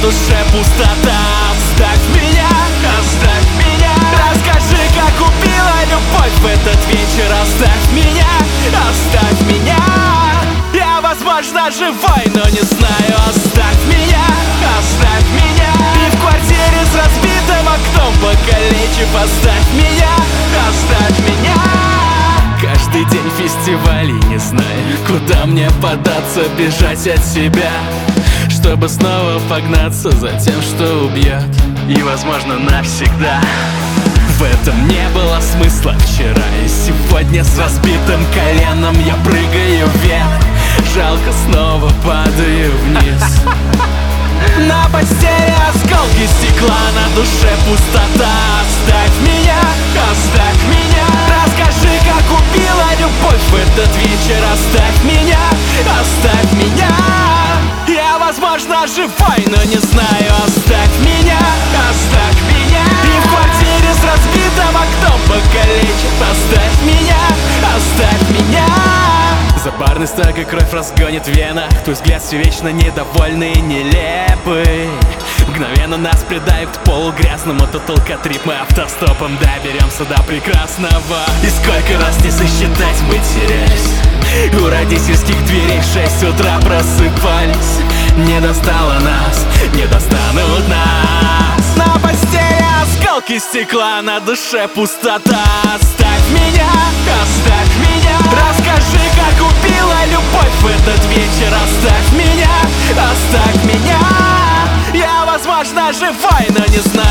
душе пустота. Оставь меня, оставь меня. Расскажи, как убила любовь в этот вечер. Оставь меня, оставь меня. Я, возможно, живой, но не знаю. Оставь меня, оставь меня. И в квартире с разбитым окном покалечив. Оставь меня, оставь меня. Каждый день фестивалей, не знаю, куда мне податься, бежать от себя, чтобы снова погнаться за тем, что убьет, и, возможно, навсегда. В этом не было смысла вчера, и сегодня с разбитым коленом я прыгаю вверх. Жалко, снова падаю вниз. На постели осколки стекла, на душе пустота. Оставь меня, оставь меня. Расскажи, как убила любовь в этот вечер. Оставь меня, оставь меня. Я, возможно, живой, но не знаю. Оставь меня, оставь меня. И в квартире с разбитым окном покалечив. Оставь меня, оставь меня. За барной стойкой кровь разгонит в венах. Твой взгляд все вечно недовольный и нелепый. Мгновенно нас придавит к полу грязному. Тотал катрип, мы автостопом доберемся до прекрасного. И сколько раз не сосчитать мы терялись. У родительских дверей в 6 утра просыпались. Не достало нас, не достанут нас. На постели осколки стекла, на душе пустота. Оставь меня, оставь меня. Расскажи, как убила любовь в этот вечер. Оставь меня, оставь меня. Я, возможно, живой, но не знаю.